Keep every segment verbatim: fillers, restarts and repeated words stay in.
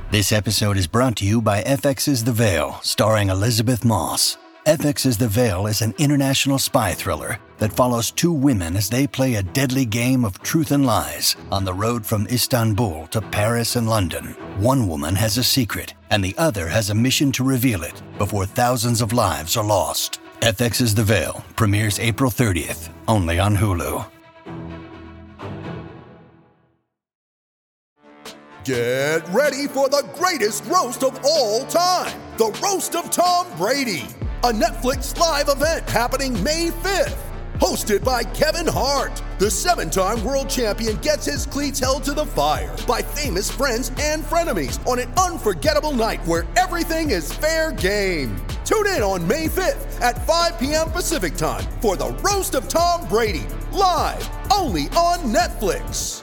This episode is brought to you by F X's The Veil, starring Elizabeth Moss. F X's The Veil is an international spy thriller that follows two women as they play a deadly game of truth and lies on the road from Istanbul to Paris and London. One woman has a secret, and the other has a mission to reveal it before thousands of lives are lost. F X's The Veil premieres April thirtieth, only on Hulu. Get ready for the greatest roast of all time, the Roast of Tom Brady, a Netflix live event happening May fifth. Hosted by Kevin Hart, the seven-time world champion gets his cleats held to the fire by famous friends and frenemies on an unforgettable night where everything is fair game. Tune in on May fifth at five p.m. Pacific time for the Roast of Tom Brady, live only on Netflix.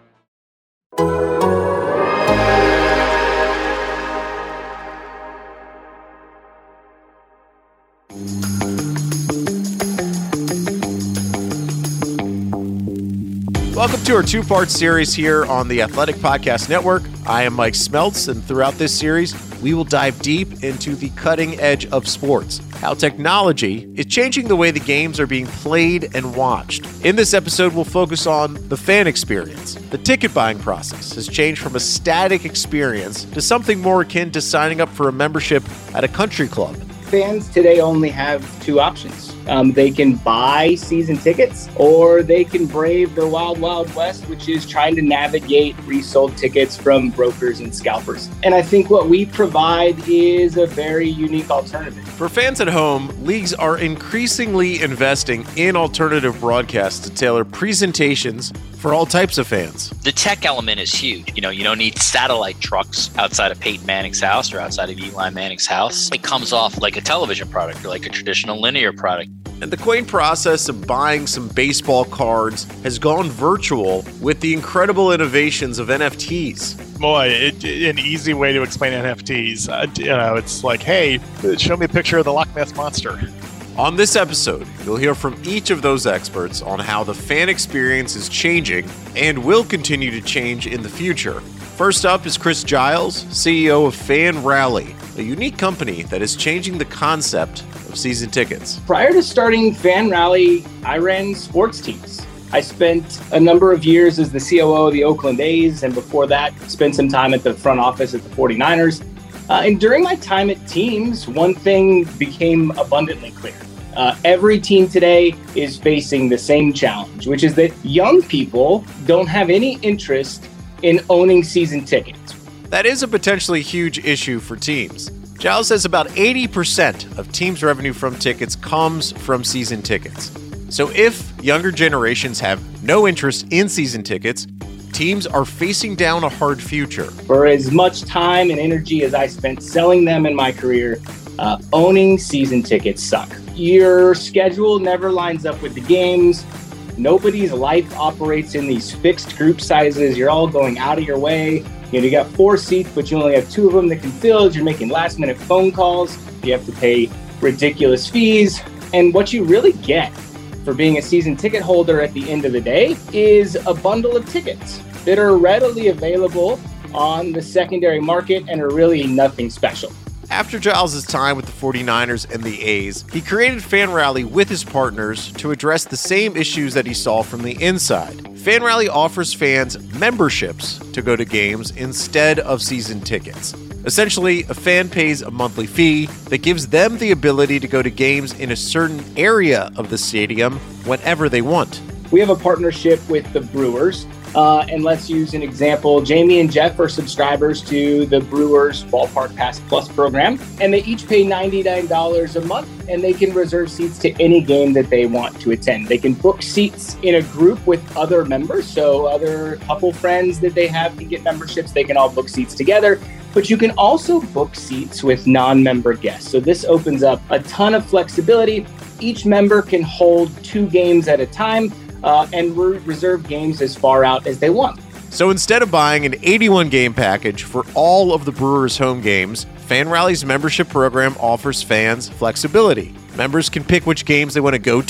Welcome to our two-part series here on the Athletic Podcast Network. I am Mike Smeltz, and throughout this series, we will dive deep into the cutting edge of sports, how technology is changing the way the games are being played and watched. In this episode, we'll focus on the fan experience. The ticket buying process has changed from a static experience to something more akin to signing up for a membership at a country club. Fans today only have two options. Um, they can buy season tickets, or they can brave the wild, wild west, which is trying to navigate resold tickets from brokers and scalpers. And I think what we provide is a very unique alternative. For fans at home, leagues are increasingly investing in alternative broadcasts to tailor presentations for all types of fans. The tech element is huge. You know, you don't need satellite trucks outside of Peyton Manning's house or outside of Eli Manning's house. It comes off like a television product or like a traditional linear product. And the quaint process of buying some baseball cards has gone virtual with the incredible innovations of N F Ts. Boy, it, an easy way to explain N F Ts. Uh, you know, it's like, hey, show me a picture of the Loch Ness Monster. On this episode, you'll hear from each of those experts on how the fan experience is changing and will continue to change in the future. First up is Chris Giles, C E O of Fan Rally, a unique company that is changing the concept of season tickets. Prior to starting Fan Rally, I ran sports teams. I spent a number of years as the C O O of the Oakland A's, and before that, spent some time at the front office at the forty-niners. Uh, and during my time at teams, one thing became abundantly clear. Uh, every team today is facing the same challenge, which is that young people don't have any interest in owning season tickets. That is a potentially huge issue for teams. Giles says about eighty percent of teams' revenue from tickets comes from season tickets. So if younger generations have no interest in season tickets, teams are facing down a hard future. For as much time and energy as I spent selling them in my career, uh, owning season tickets suck. Your schedule never lines up with the games. Nobody's life operates in these fixed group sizes. You're all going out of your way. You know, you got four seats, but you only have two of them that can fill. You're making last minute phone calls. You have to pay ridiculous fees. And what you really get for being a season ticket holder at the end of the day is a bundle of tickets that are readily available on the secondary market and are really nothing special. After Giles' time with the forty-niners and the A's, he created Fan Rally with his partners to address the same issues that he saw from the inside. Fan Rally offers fans memberships to go to games instead of season tickets. Essentially, a fan pays a monthly fee that gives them the ability to go to games in a certain area of the stadium whenever they want. We have a partnership with the Brewers. Uh, and let's use an example. Jamie and Jeff are subscribers to the Brewers Ballpark Pass Plus program, and they each pay ninety-nine dollars a month, and they can reserve seats to any game that they want to attend. They can book seats in a group with other members, so other couple friends that they have can get memberships. They can all book seats together, but you can also book seats with non-member guests. So this opens up a ton of flexibility. Each member can hold two games at a time, Uh, and re- reserve games as far out as they want. So instead of buying an eighty-one game package for all of the Brewers' home games, Fan Rally's membership program offers fans flexibility. Members can pick which games they want to go to,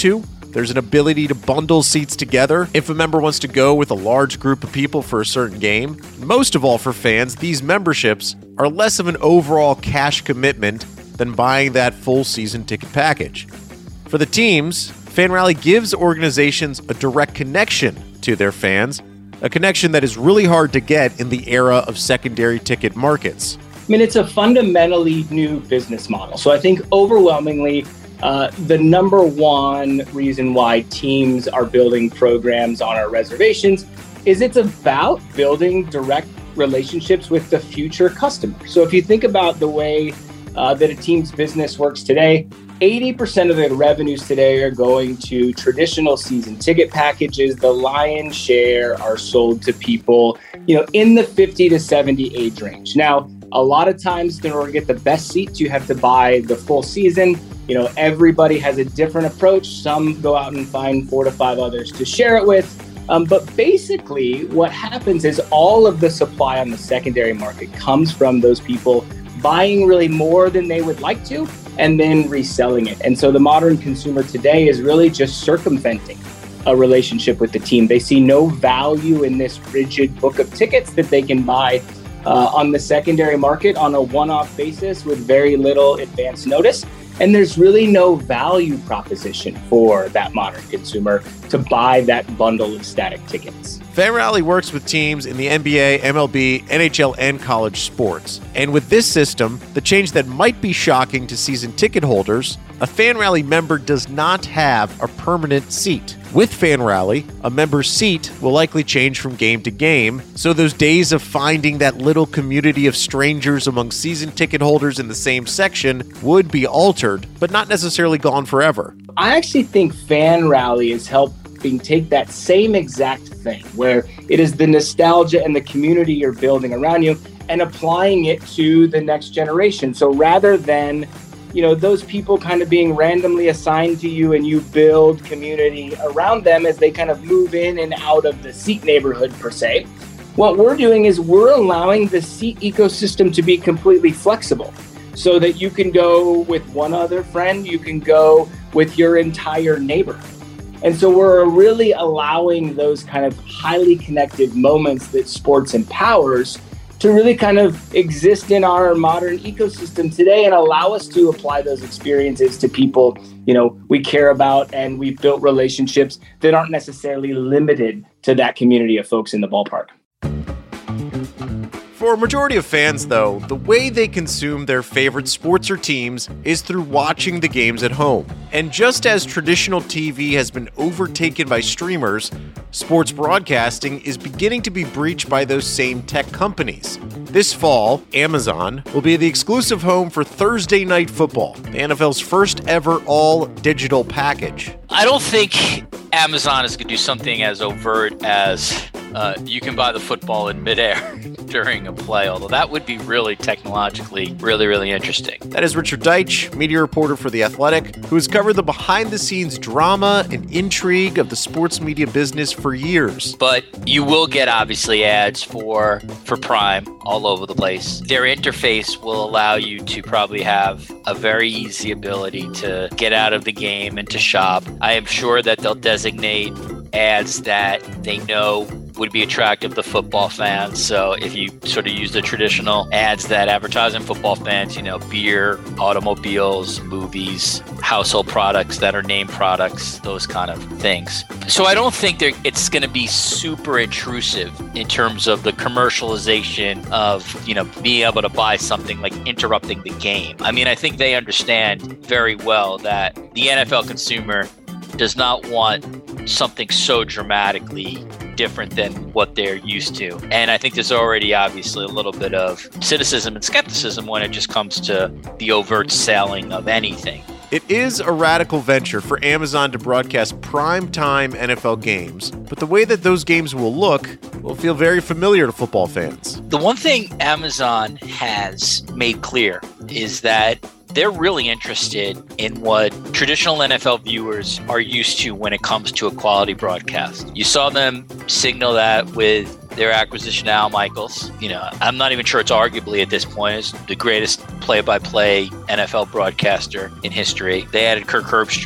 There's an ability to bundle seats together if a member wants to go with a large group of people for a certain game. Most of all for fans, these memberships are less of an overall cash commitment than buying that full season ticket package. For the teams, FanRally gives organizations a direct connection to their fans, a connection that is really hard to get in the era of secondary ticket markets. I mean, it's a fundamentally new business model. So I think overwhelmingly, uh, the number one reason why teams are building programs on our reservations is it's about building direct relationships with the future customer. So if you think about the way uh, that a team's business works today, eighty percent of the revenues today are going to traditional season ticket packages. The lion's share are sold to people, you know, in the fifty to seventy age range. Now, a lot of times in order to get the best seats, you have to buy the full season. You know, everybody has a different approach. Some go out and find four to five others to share it with. Um, but basically what happens is all of the supply on the secondary market comes from those people buying really more than they would like to and then reselling it. And so the modern consumer today is really just circumventing a relationship with the team. They see no value in this rigid book of tickets that they can buy uh, on the secondary market on a one-off basis with very little advance notice. And there's really no value proposition for that modern consumer to buy that bundle of static tickets. FanRally works with teams in the N B A, M L B, N H L, and college sports. And with this system, the change that might be shocking to season ticket holders, a FanRally member does not have a permanent seat. With FanRally, a member's seat will likely change from game to game, so those days of finding that little community of strangers among season ticket holders in the same section would be altered, but not necessarily gone forever. I actually think FanRally is helping take that same exact thing, where it is the nostalgia and the community you're building around you and applying it to the next generation. So rather than you know, those people kind of being randomly assigned to you and you build community around them as they kind of move in and out of the seat neighborhood per se. What we're doing is we're allowing the seat ecosystem to be completely flexible so that you can go with one other friend, you can go with your entire neighborhood. And so we're really allowing those kind of highly connected moments that sports empowers to really kind of exist in our modern ecosystem today and allow us to apply those experiences to people, you know, we care about, and we've built relationships that aren't necessarily limited to that community of folks in the ballpark. For a majority of fans, though, the way they consume their favorite sports or teams is through watching the games at home. And just as traditional T V has been overtaken by streamers, sports broadcasting is beginning to be breached by those same tech companies. This fall, Amazon will be the exclusive home for Thursday Night Football, the N F L's first ever all-digital package. I don't think Amazon is going to do something as overt as uh, you can buy the football in midair during a play, although that would be really technologically really, really interesting. That is Richard Deitsch, media reporter for The Athletic, who has covered the behind-the-scenes drama and intrigue of the sports media business for years. But you will get, obviously, ads for, for Prime all over the place. Their interface will allow you to probably have a very easy ability to get out of the game and to shop. I am sure that they'll designate ads that they know would be attractive to football fans. So if you sort of use the traditional ads that advertise in football fans, you know, beer, automobiles, movies, household products that are name products, those kind of things. So I don't think it's going to be super intrusive in terms of the commercialization of, you know, being able to buy something, like interrupting the game. I mean, I think they understand very well that the N F L consumer does not want something so dramatically different than what they're used to. And I think there's already obviously a little bit of cynicism and skepticism when it just comes to the overt selling of anything. It is a radical venture for Amazon to broadcast primetime N F L games, but the way that those games will look will feel very familiar to football fans. The one thing Amazon has made clear is that they're really interested in what traditional N F L viewers are used to when it comes to a quality broadcast. You saw them signal that with their acquisition of Al Michaels. You know, I'm not even sure it's arguably at this point is the greatest play-by-play N F L broadcaster in history. They added Kirk Herbstreit,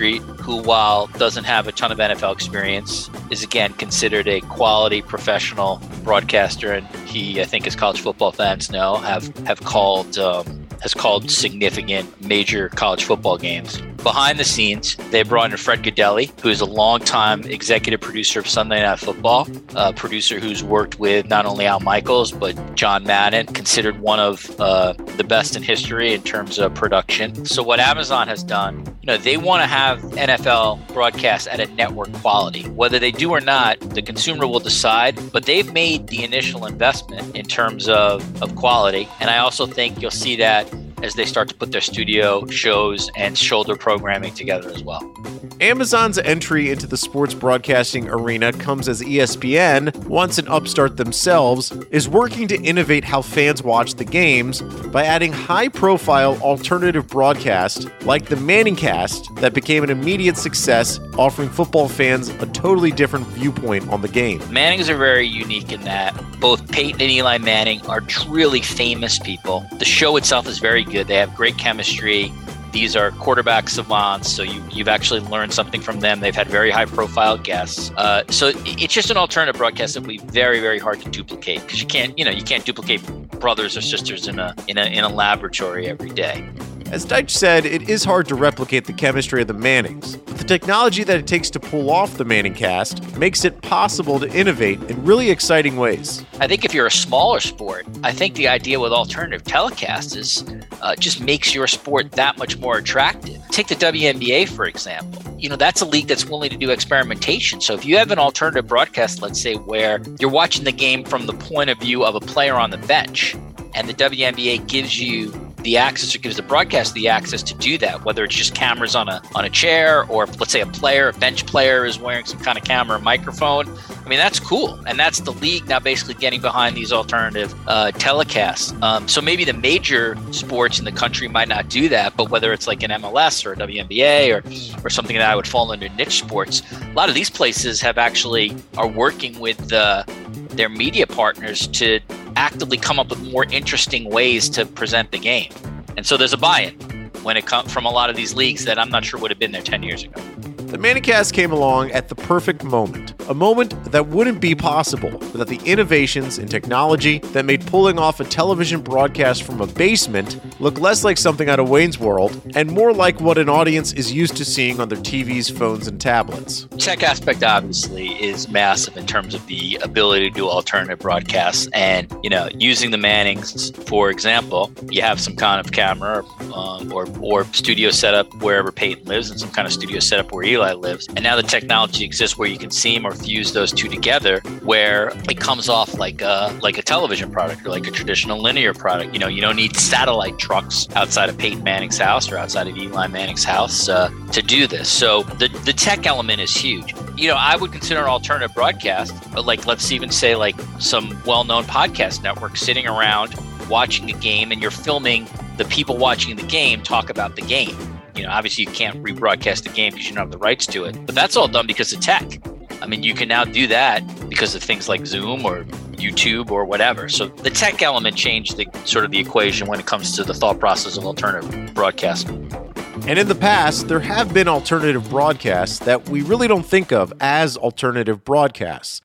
who, while doesn't have a ton of N F L experience, is again considered a quality professional broadcaster, and he, I think, as college football fans know, have have called um, has called significant major college football games. Behind the scenes, they brought in Fred Gaudelli, who is a longtime executive producer of Sunday Night Football, a producer who's worked with not only Al Michaels, but John Madden, considered one of uh, the best in history in terms of production. So what Amazon has done, you know, they want to have N F L broadcasts at a network quality. Whether they do or not, the consumer will decide, but they've made the initial investment in terms of, of quality. And I also think you'll see that as they start to put their studio shows and shoulder programming together as well. Amazon's entry into the sports broadcasting arena comes as E S P N, once an upstart themselves, is working to innovate how fans watch the games by adding high-profile alternative broadcasts like the ManningCast that became an immediate success, offering football fans a totally different viewpoint on the game. Mannings are very unique in that both Peyton and Eli Manning are truly famous people. The show itself is very good. They have great chemistry. These are quarterback savants, so you, you've actually learned something from them. They've had very high-profile guests. Uh, so it's just an alternative broadcast that will be very, very hard to duplicate because you can't, you know, you can't duplicate brothers or sisters in a in a in a laboratory every day. As Deitch said, it is hard to replicate the chemistry of the Mannings, but the technology that it takes to pull off the ManningCast makes it possible to innovate in really exciting ways. I think if you're a smaller sport, I think the idea with alternative telecasts is uh, just makes your sport that much more attractive. Take the W N B A, for example. You know, that's a league that's willing to do experimentation. So if you have an alternative broadcast, let's say, where you're watching the game from the point of view of a player on the bench, and the W N B A gives you the access, or gives the broadcast the access to do that, whether it's just cameras on a on a chair, or let's say a player, a bench player is wearing some kind of camera or microphone. I mean, that's cool. And that's the league now basically getting behind these alternative uh, telecasts. Um, so maybe the major sports in the country might not do that, but whether it's like an M L S or a W N B A or, or something that I would fall under niche sports, a lot of these places have actually are working with uh, their media partners to actively come up with more interesting ways to present the game. And so there's a buy-in when it comes from a lot of these leagues that I'm not sure would have been there ten years ago. The ManningCast came along at the perfect moment, a moment that wouldn't be possible without the innovations in technology that made pulling off a television broadcast from a basement look less like something out of Wayne's World and more like what an audience is used to seeing on their T Vs, phones, and tablets. Tech aspect obviously is massive in terms of the ability to do alternative broadcasts, and you know, using the Mannings, for example, you have some kind of camera um, or or studio setup wherever Peyton lives, and some kind of studio setup where Eli lives, and now the technology exists where you can seam or fuse those two together, where it comes off like a like a television product or like a traditional linear product. You know, you don't need satellite trucks outside of Peyton Manning's house or outside of Eli Manning's house uh, to do this. So the the tech element is huge. You know, I would consider an alternative broadcast, but like let's even say like some well-known podcast networks sitting around watching a game, and you're filming the people watching the game talk about the game. You know, obviously you can't rebroadcast the game because you don't have the rights to it, but that's all done because of tech. I mean, you can now do that because of things like Zoom or YouTube or whatever. So the tech element changed the sort of the equation when it comes to the thought process of alternative broadcasting. And in the past, there have been alternative broadcasts that we really don't think of as alternative broadcasts.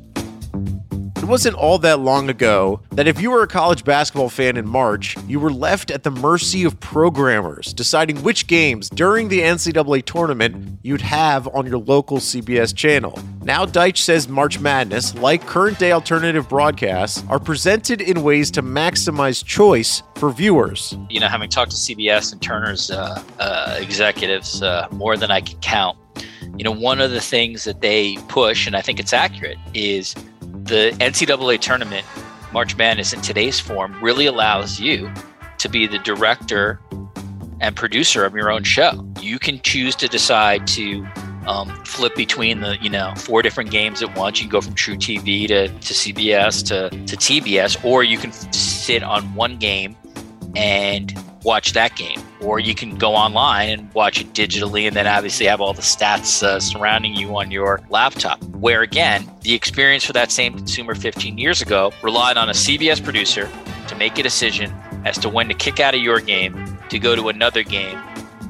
It wasn't all that long ago that if you were a college basketball fan in March, you were left at the mercy of programmers deciding which games during the N C double A tournament you'd have on your local C B S channel. Now Deitch says March Madness, like current-day alternative broadcasts, are presented in ways to maximize choice for viewers. You know, having talked to C B S and Turner's uh, uh, executives uh, more than I can count, you know, one of the things that they push, and I think it's accurate, is the N C double A tournament, March Madness in today's form, really allows you to be the director and producer of your own show. You can choose to decide to um, flip between the, you know, four different games at once. You can go from True T V to, to C B S to, to T B S, or you can sit on one game and watch that game, or you can go online and watch it digitally and then obviously have all the stats uh, surrounding you on your laptop, where again, the experience for that same consumer fifteen years ago relied on a C B S producer to make a decision as to when to kick out of your game to go to another game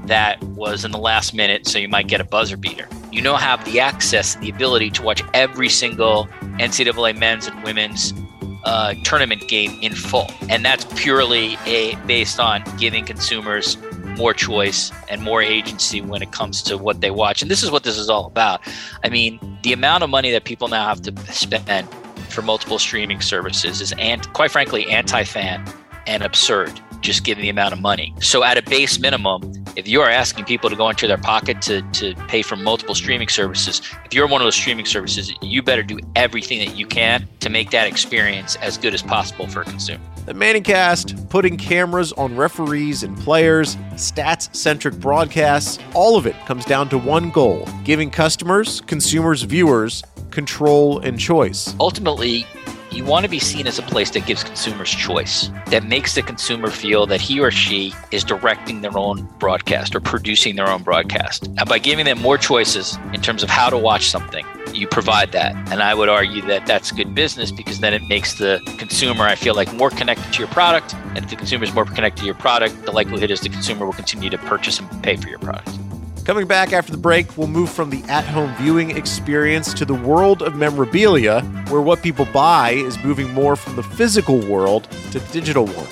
that was in the last minute, so you might get a buzzer beater. You now have the access and the ability to watch every single N C double A men's and women's uh, tournament game in full. And that's purely a, based on giving consumers more choice and more agency when it comes to what they watch. And this is what this is all about. I mean, the amount of money that people now have to spend for multiple streaming services is, and quite frankly, anti-fan and absurd, just given the amount of money. So at a base minimum, if you are asking people to go into their pocket to, to pay for multiple streaming services, if you're one of those streaming services, you better do everything that you can to make that experience as good as possible for a consumer. The ManningCast, putting cameras on referees and players, stats-centric broadcasts, all of it comes down to one goal: giving customers, consumers, viewers control and choice. Ultimately, you want to be seen as a place that gives consumers choice, that makes the consumer feel that he or she is directing their own broadcast or producing their own broadcast. And by giving them more choices in terms of how to watch something, you provide that. And I would argue that that's good business, because then it makes the consumer, I feel like, more connected to your product. And if the consumer is more connected to your product, the likelihood is the consumer will continue to purchase and pay for your product. Coming back after the break, we'll move from the at-home viewing experience to the world of memorabilia, where what people buy is moving more from the physical world to the digital world.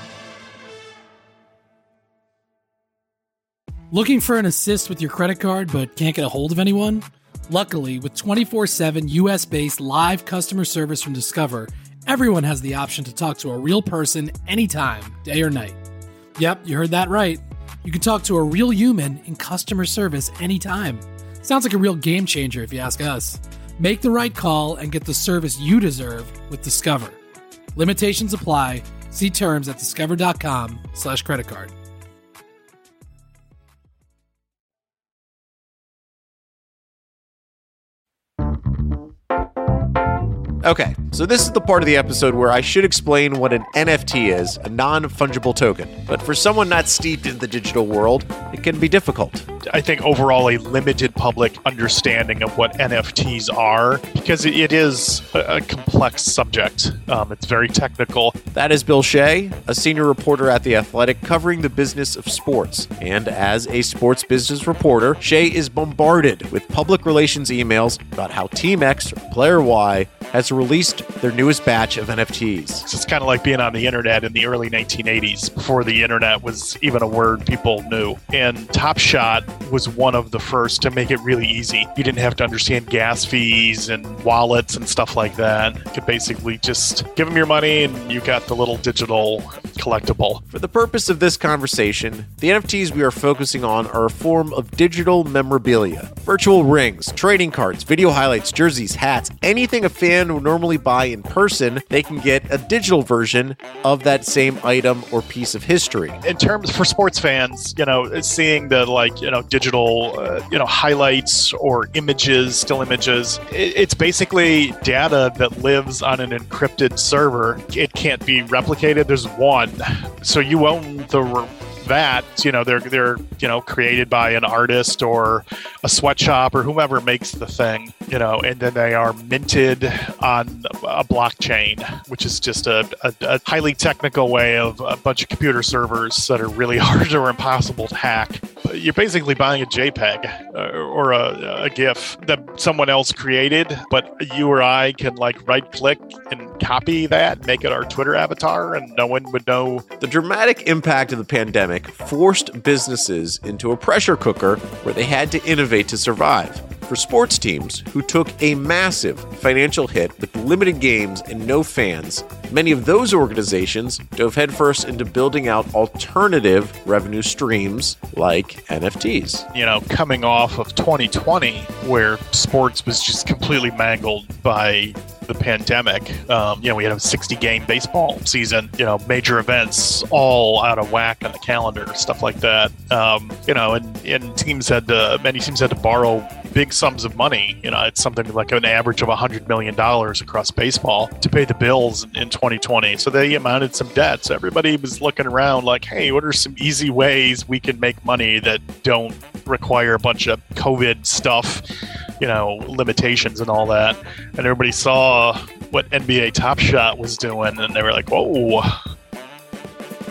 Looking for an assist with your credit card but can't get a hold of anyone? Luckily, with twenty-four seven U S-based live customer service from Discover, everyone has the option to talk to a real person anytime, day or night. Yep, you heard that right. You can talk to a real human in customer service anytime. Sounds like a real game changer if you ask us. Make the right call and get the service you deserve with Discover. Limitations apply. See terms at discover.com slash credit card. Okay, so this is the part of the episode where I should explain what an N F T is, a non-fungible token. But for someone not steeped in the digital world, it can be difficult. I think overall a limited public understanding of what N F Ts are, because it is a, a complex subject. Um, it's very technical. That is Bill Shea, a senior reporter at The Athletic covering the business of sports. And as a sports business reporter, Shea is bombarded with public relations emails about how Team X or Player Y has released their newest batch of N F Ts. So it's kind of like being on the internet in the early nineteen eighties, before the internet was even a word people knew. And Top Shot was one of the first to make it really easy. You didn't have to understand gas fees and wallets and stuff like that. You could basically just give them your money and you got the little digital collectible. For the purpose of this conversation, the N F Ts we are focusing on are a form of digital memorabilia. Virtual rings, trading cards, video highlights, jerseys, hats, anything a fan would normally buy in person, they can get a digital version of that same item or piece of history. In terms for sports fans, you know, seeing the like, you know, digital, uh, you know, highlights or images, still images, it, it's basically data that lives on an encrypted server. It can't be replicated. There's one. So you own the that, you know, they're they're you know created by an artist or a sweatshop or whomever makes the thing, you know, and then they are minted on a blockchain, which is just a, a, a highly technical way of a bunch of computer servers that are really hard or impossible to hack. You're basically buying a JPEG or a, a GIF that someone else created, but you or I can like right click and copy that, make it our Twitter avatar, and no one would know. The dramatic impact of the pandemic forced businesses into a pressure cooker where they had to innovate to survive. For sports teams who took a massive financial hit with limited games and no fans, many of those organizations dove headfirst into building out alternative revenue streams like N F Ts. You know, coming off of twenty twenty, where sports was just completely mangled by the pandemic. Um, you know, we had a sixty game baseball season, you know, major events all out of whack on the calendar, stuff like that. Um, you know, and, and teams had to, many teams had to borrow big sums of money. You know, it's something like an average of one hundred million dollars across baseball to pay the bills in, in twenty twenty. So they amounted some debt. So everybody was looking around like, hey, what are some easy ways we can make money that don't require a bunch of COVID stuff, you know, limitations and all that. And everybody saw what N B A Top Shot was doing, and they were like, whoa.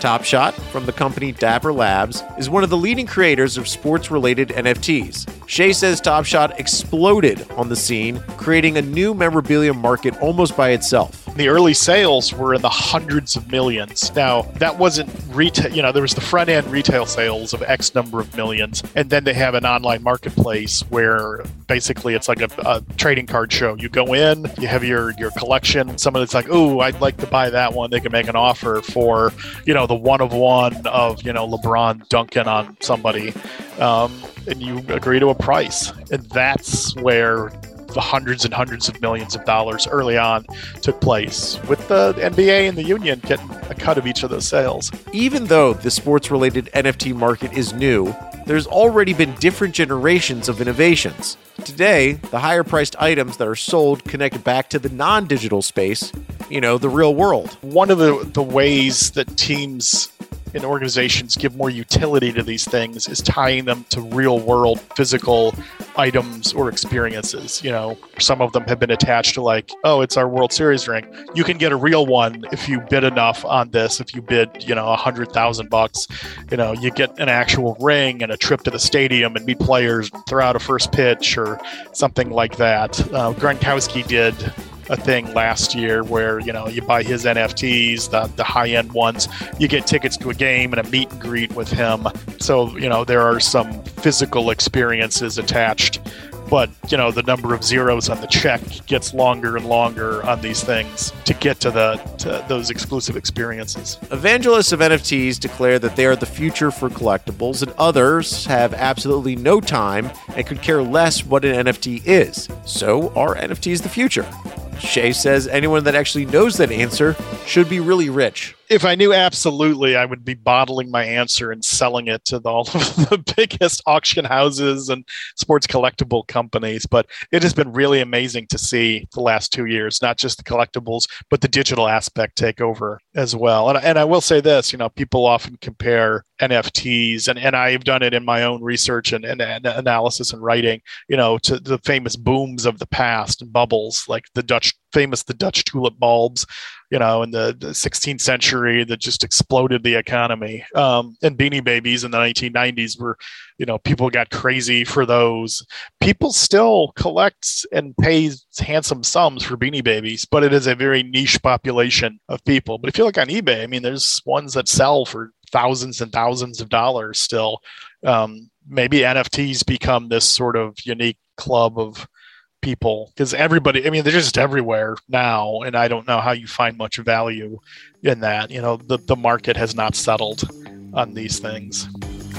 Top Shot, from the company Dapper Labs, is one of the leading creators of sports-related N F Ts. Shea says Top Shot exploded on the scene, creating a new memorabilia market almost by itself. The early sales were in the hundreds of millions. Now, that wasn't retail, you know, there was the front end retail sales of X number of millions, and then they have an online marketplace where basically it's like a, a trading card show. You go in, you have your, your collection, someone that's like, oh, I'd like to buy that one. They can make an offer for, you know, the one of one of, you know, LeBron dunking on somebody, um, and you agree to a price. And that's where the hundreds and hundreds of millions of dollars early on took place, with the N B A and the union getting a cut of each of those sales. Even though the sports-related N F T market is new, there's already been different generations of innovations. Today, the higher-priced items that are sold connect back to the non-digital space, you know, the real world. One of the, the ways that teams and organizations give more utility to these things is tying them to real world physical items or experiences. You know, some of them have been attached to, like, oh, it's our World Series ring. You can get a real one if you bid enough on this. If you bid, you know, a hundred thousand bucks, you know, you get an actual ring and a trip to the stadium and meet players, and throw out a first pitch or something like that. Uh, Gronkowski did a thing last year where, you know, you buy his N F Ts, the, the high-end ones, you get tickets to a game and a meet and greet with him. So, you know, there are some physical experiences attached, but, you know, the number of zeros on the check gets longer and longer on these things to get to the to those exclusive experiences. Evangelists of N F Ts declare that they are the future for collectibles, and others have absolutely no time and could care less what an N F T is. So are N F Ts the future? Shea says anyone that actually knows that answer should be really rich. If I knew absolutely, I would be bottling my answer and selling it to the, all of the biggest auction houses and sports collectible companies. But it has been really amazing to see the last two years, not just the collectibles, but the digital aspect take over as well. And, and I will say this, you know, people often compare N F Ts, and, and I've done it in my own research and, and, and analysis and writing, you know, to the famous booms of the past and bubbles, like the Dutch, famous, the Dutch tulip bulbs, you know, in the, the sixteenth century that just exploded the economy. Um, and Beanie Babies in the nineteen nineties were, you know, people got crazy for those. People still collect and pay handsome sums for Beanie Babies, but it is a very niche population of people. But if you look on eBay, I mean, there's ones that sell for thousands and thousands of dollars still. Um, maybe N F Ts become this sort of unique club of people, because everybody, I mean, they're just everywhere now, and I don't know how you find much value in that. You know, the, the market has not settled on these things.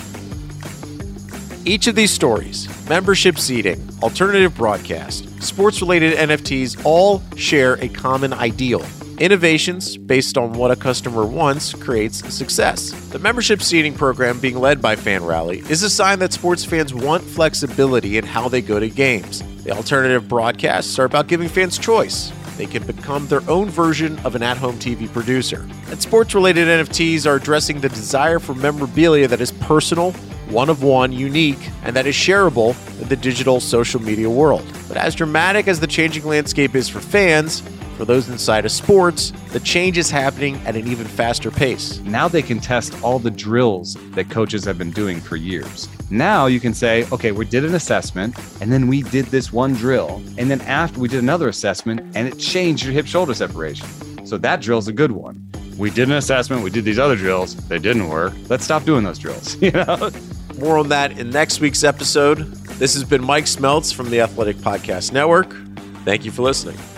Each of these stories, membership seating, alternative broadcast, sports-related N F Ts, all share a common ideal. Innovations based on what a customer wants creates success. The membership seating program, being led by FanRally, is a sign that sports fans want flexibility in how they go to games. The alternative broadcasts are about giving fans choice. They can become their own version of an at-home T V producer. And sports-related N F Ts are addressing the desire for memorabilia that is personal, one-of-one, unique, and that is shareable in the digital social media world. But as dramatic as the changing landscape is for fans, for those inside of sports, the change is happening at an even faster pace. Now they can test all the drills that coaches have been doing for years. Now you can say, okay, we did an assessment, and then we did this one drill, and then after we did another assessment, and it changed your hip-shoulder separation. So that drill's a good one. We did an assessment, we did these other drills, they didn't work. Let's stop doing those drills, you know? More on that in next week's episode. This has been Mike Smeltz from the Athletic Podcast Network. Thank you for listening.